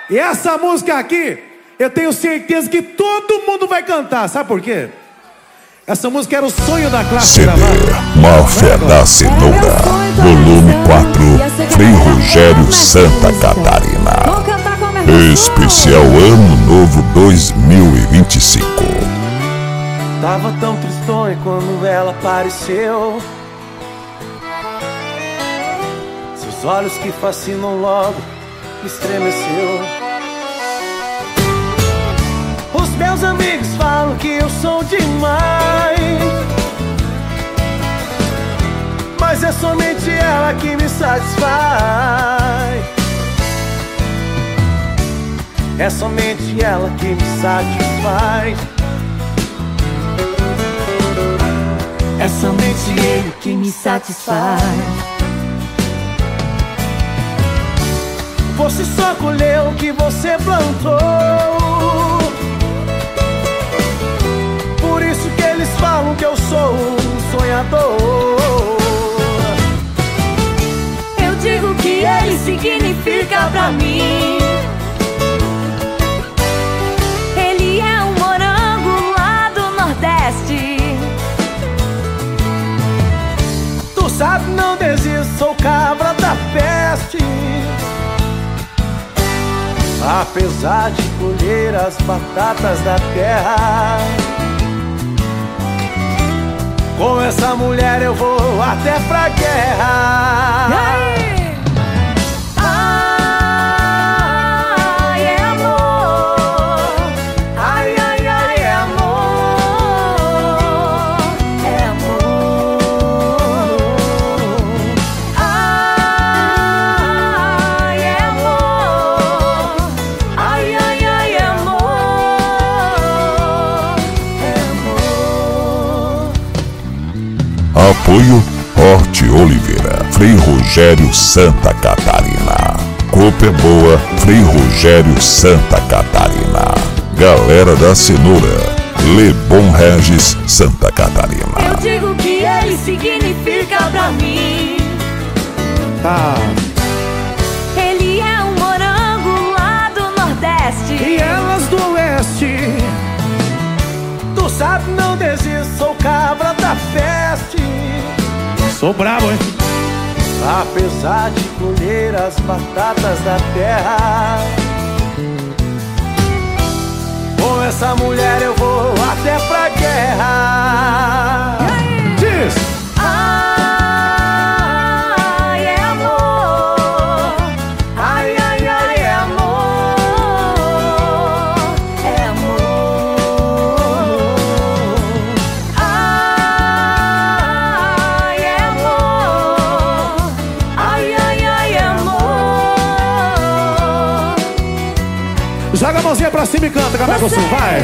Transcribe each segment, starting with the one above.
E essa música aqui, eu tenho certeza que todo mundo vai cantar. Sabe por quê? Essa música era o sonho da classe CD Máfia da Cenoura, volume 4, Frei Rogério, Santa Catarina. Especial Ano Novo 2025. Tava tão tristonho quando ela apareceu. Seus olhos que fascinam logo me estremeceu. Os meus amigos falam que eu sou demais, mas é somente ela que me satisfaz. É somente ela que me satisfaz. É somente ele que me satisfaz. Você só colheu o que você plantou. Por isso que eles falam que eu sou um sonhador. Eu digo que ele significa pra mim. Ele é um morango lá do Nordeste. Tu sabe, não desisto, sou cabra da peste. Apesar de colher as batatas da terra, com essa mulher eu vou até pra guerra. Ai, é amor. Ai, ai, ai, é amor. É amor. Ai, é amor. Ai, ai, ai, é amor. É amor. Apoio Horti Oliveira, Frei Rogério, Santa Catarina. Copa Boa, Frei Rogério, Santa Catarina. Galera da Cenoura, Lebon Regis, Santa Catarina. Eu digo que ele significa pra mim. Tá. Ele é um morango lá do Nordeste. E elas do Oeste. Tu sabe, não desisto, sou cabra da peste. Sou bravo, hein? Apesar de colher as batatas da terra, com essa mulher eu vou até pra guerra. Diz! Ai, é amor. Ai, ai, ai, é amor. É amor. Ai, é amor. Ai, ai, ai, é amor. Joga a mãozinha pra cima e canta, Cameco Sul, vai!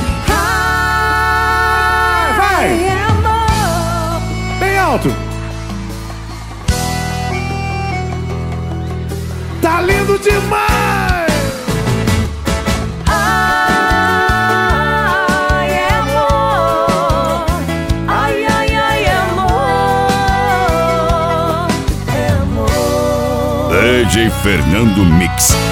Ai, é amor. Bem alto! Tá lindo demais! Ai, é amor. Ai, ai, ai, é amor. É amor. DJ Fernando Mix.